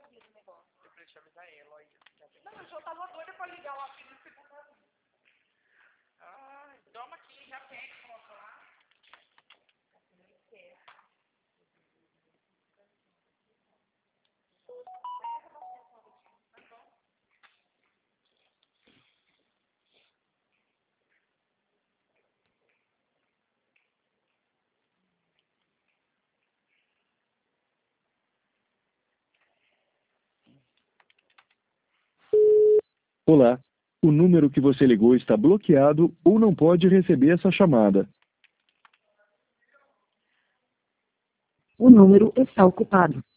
Eu preciso avisar ela, olha. Não, eu já tava doida pra ligar lá, filho, de segunda. Ai, toma aqui, já pega, coloca lá. Olá, o número que você ligou está bloqueado ou não pode receber essa chamada. O número está ocupado.